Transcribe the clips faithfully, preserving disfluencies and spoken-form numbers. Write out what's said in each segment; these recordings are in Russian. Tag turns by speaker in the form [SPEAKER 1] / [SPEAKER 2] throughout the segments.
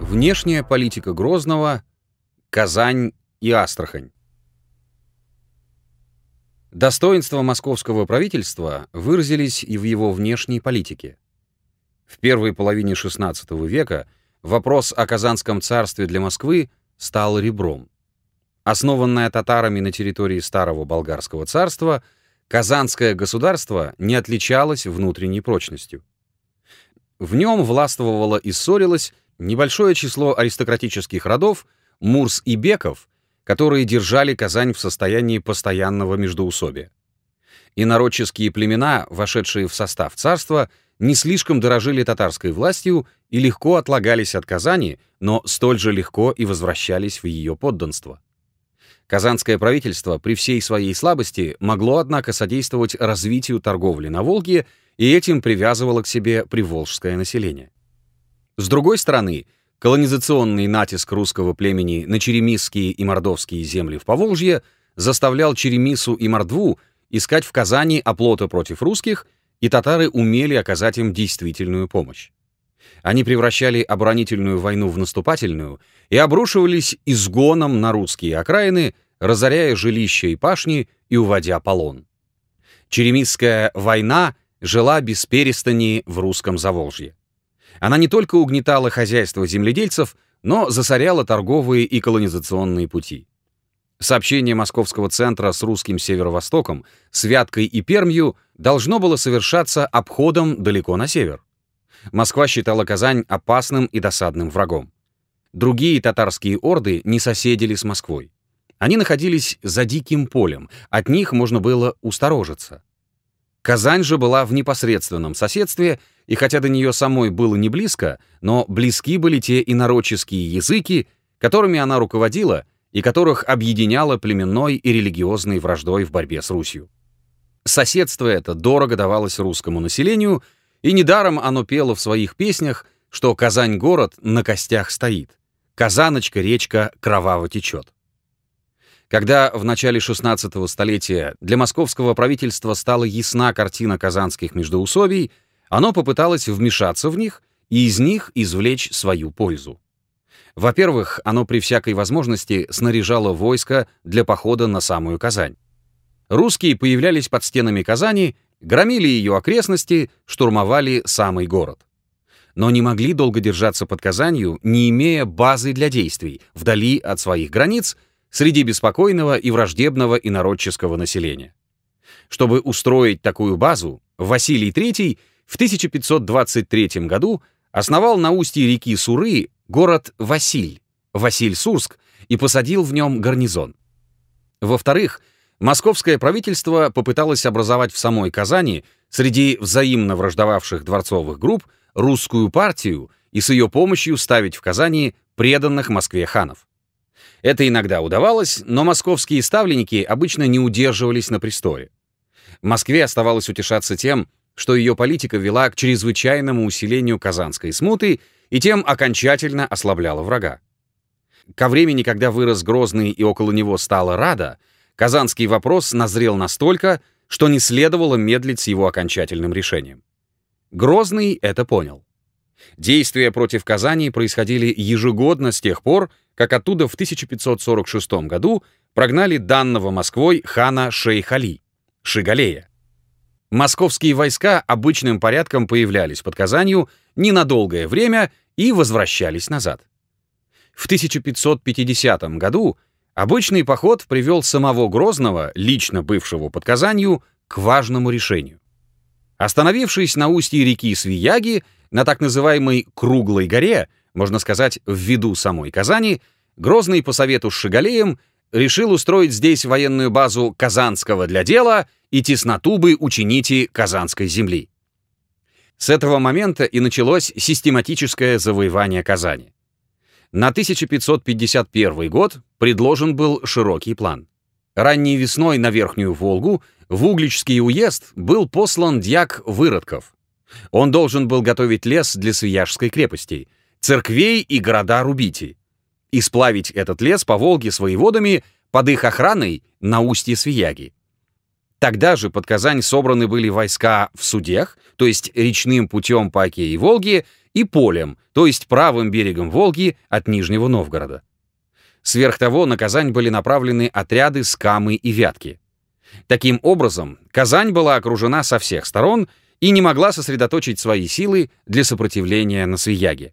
[SPEAKER 1] Внешняя политика Грозного, Казань и Астрахань. Достоинства московского правительства выразились и в его внешней политике. В первой половине шестнадцатого века вопрос о Казанском царстве для Москвы стал ребром. Основанное татарами на территории Старого Болгарского царства, Казанское государство не отличалось внутренней прочностью. В нем властвовало и ссорилось небольшое число аристократических родов, мурс и беков, которые держали Казань в состоянии постоянного междоусобия. Инородческие племена, вошедшие в состав царства, не слишком дорожили татарской властью и легко отлагались от Казани, но столь же легко и возвращались в ее подданство. Казанское правительство при всей своей слабости могло, однако, содействовать развитию торговли на Волге и этим привязывало к себе приволжское население. С другой стороны, колонизационный натиск русского племени на черемисские и мордовские земли в Поволжье заставлял Черемису и Мордву искать в Казани оплота против русских, и татары умели оказать им действительную помощь. Они превращали оборонительную войну в наступательную и обрушивались изгоном на русские окраины, разоряя жилища и пашни и уводя полон. Черемисская война жила без перестани в русском Заволжье. Она не только угнетала хозяйство земледельцев, но засоряла торговые и колонизационные пути. Сообщение московского центра с русским северо-востоком, с Вяткой и Пермью должно было совершаться обходом далеко на север. Москва считала Казань опасным и досадным врагом. Другие татарские орды не соседили с Москвой. Они находились за диким полем, от них можно было усторожиться. Казань же была в непосредственном соседстве, и хотя до нее самой было не близко, но близки были те инородческие языки, которыми она руководила и которых объединяла племенной и религиозной враждой в борьбе с Русью. Соседство это дорого давалось русскому населению, и недаром оно пело в своих песнях, что Казань-город на костях стоит, Казаночка-речка кроваво течет. Когда в начале шестнадцатого столетия для московского правительства стала ясна картина казанских междоусобий, оно попыталось вмешаться в них и из них извлечь свою пользу. Во-первых, оно при всякой возможности снаряжало войско для похода на самую Казань. Русские появлялись под стенами Казани, громили ее окрестности, штурмовали самый город. Но не могли долго держаться под Казанью, не имея базы для действий, вдали от своих границ, среди беспокойного и враждебного инородческого населения. Чтобы устроить такую базу, Василий третий в тысяча пятьсот двадцать третьем году основал на устье реки Суры город Василь, Василь-Сурск, и посадил в нем гарнизон. Во-вторых, московское правительство попыталось образовать в самой Казани среди взаимно враждовавших дворцовых групп русскую партию и с ее помощью ставить в Казани преданных Москве ханов. Это иногда удавалось, но московские ставленники обычно не удерживались на престоле. Москве оставалось утешаться тем, что ее политика вела к чрезвычайному усилению казанской смуты и тем окончательно ослабляла врага. Ко времени, когда вырос Грозный и около него стала Рада, казанский вопрос назрел настолько, что не следовало медлить с его окончательным решением. Грозный это понял. Действия против Казани происходили ежегодно с тех пор, как оттуда в тысяча пятьсот сорок шестом году прогнали данного Москвой хана Шейх-Али, Шигалея. Московские войска обычным порядком появлялись под Казанью ненадолгое время и возвращались назад. В тысяча пятьсот пятидесятом году обычный поход привел самого Грозного, лично бывшего под Казанью, к важному решению. Остановившись на устье реки Свияги, на так называемой Круглой горе, можно сказать, в виду самой Казани, Грозный по совету с Шигалеем решил устроить здесь военную базу Казанского для дела и тесноту бы учините Казанской земли. С этого момента и началось систематическое завоевание Казани. На тысяча пятьсот пятьдесят первый год предложен был широкий план. Ранней весной на Верхнюю Волгу в Угличский уезд был послан дьяк Выродков. Он должен был готовить лес для Свияжской крепости, церквей и города рубить, и сплавить этот лес по Волге с воеводами под их охраной на устье Свияги. Тогда же под Казань собраны были войска в судах, то есть речным путем по Оке и Волге, и полем, то есть правым берегом Волги от Нижнего Новгорода. Сверх того, на Казань были направлены отряды с Камы и Вятки. Таким образом, Казань была окружена со всех сторон и не могла сосредоточить свои силы для сопротивления на Свияге.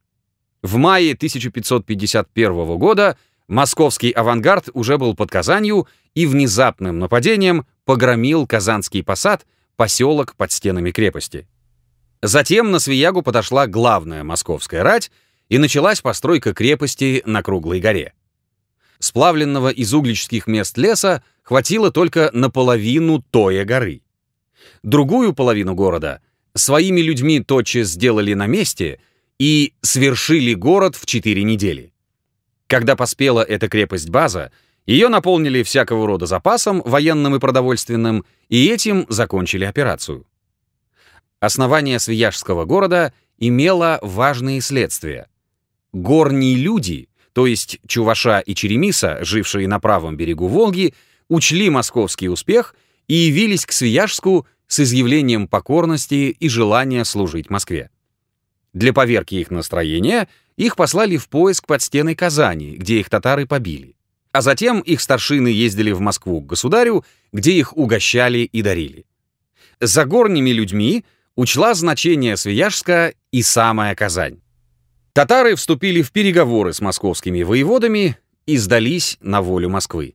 [SPEAKER 1] В мае тысяча пятьсот пятьдесят первого года московский авангард уже был под Казанью и внезапным нападением погромил Казанский посад, поселок под стенами крепости. Затем на Свиягу подошла главная московская рать, и началась постройка крепости на Круглой горе. Сплавленного из угличских мест леса хватило только наполовину Тоя горы. Другую половину города своими людьми тотчас сделали на месте и свершили город в четыре недели. Когда поспела эта крепость-база, ее наполнили всякого рода запасом, военным и продовольственным, и этим закончили операцию. Основание Свияжского города имело важные следствия. Горние люди, то есть Чуваша и Черемиса, жившие на правом берегу Волги, учли московский успех и явились к Свияжску с изъявлением покорности и желания служить Москве. Для поверки их настроения их послали в поиск под стены Казани, где их татары побили. А затем их старшины ездили в Москву к государю, где их угощали и дарили. За горними людьми учла значение Свияжска и самая Казань. Татары вступили в переговоры с московскими воеводами и сдались на волю Москвы.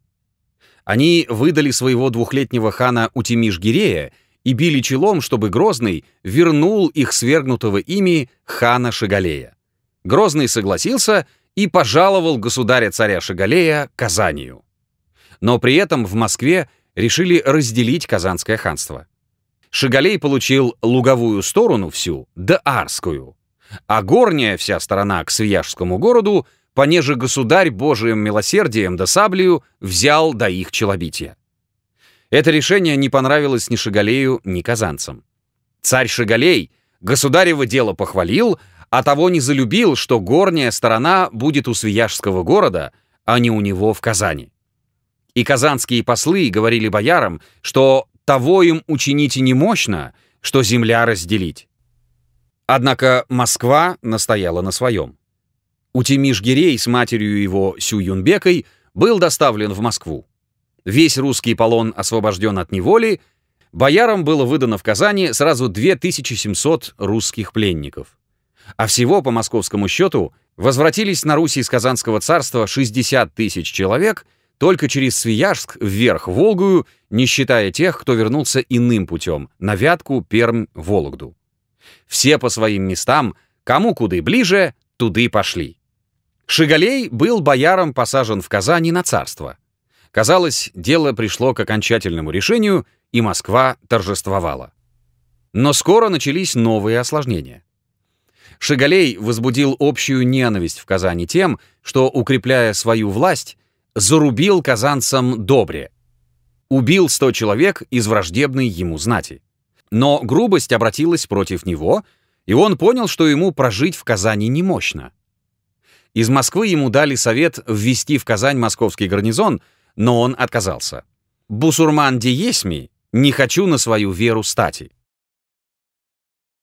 [SPEAKER 1] Они выдали своего двухлетнего хана Утимиш-Гирея и били челом, чтобы Грозный вернул их свергнутого ими хана Шигалея. Грозный согласился и пожаловал государя-царя Шигалея Казанью. Но при этом в Москве решили разделить Казанское ханство. Шигалей получил луговую сторону всю, да Арскую, а горняя вся сторона к Свияжскому городу, понеже государь Божиим милосердием да саблею взял до их челобития. Это решение не понравилось ни Шигалею, ни казанцам. Царь Шигалей государево дело похвалил, а того не залюбил, что горняя сторона будет у Свияжского города, а не у него в Казани. И казанские послы говорили боярам, что того им учинить и не мощно, что земля разделить. Однако Москва настояла на своем. Утимиш-Гирей с матерью его Сю-Юнбекой был доставлен в Москву. Весь русский полон освобожден от неволи, боярам было выдано в Казани сразу две тысячи семьсот русских пленников. А всего, по московскому счету, возвратились на Русь из Казанского царства шестьдесят тысяч человек только через Свияжск вверх Волгую, не считая тех, кто вернулся иным путем, на Вятку, Пермь, Вологду. Все по своим местам, кому куды ближе, туды пошли. Шигалей был бояром посажен в Казани на царство. Казалось, дело пришло к окончательному решению, и Москва торжествовала. Но скоро начались новые осложнения. Шигалей возбудил общую ненависть в Казани тем, что, укрепляя свою власть, зарубил казанцам Добре. Убил сто человек из враждебной ему знати. Но грубость обратилась против него, и он понял, что ему прожить в Казани немощно. Из Москвы ему дали совет ввести в Казань московский гарнизон, но он отказался. «Бусурман де есми, не хочу на свою веру стати».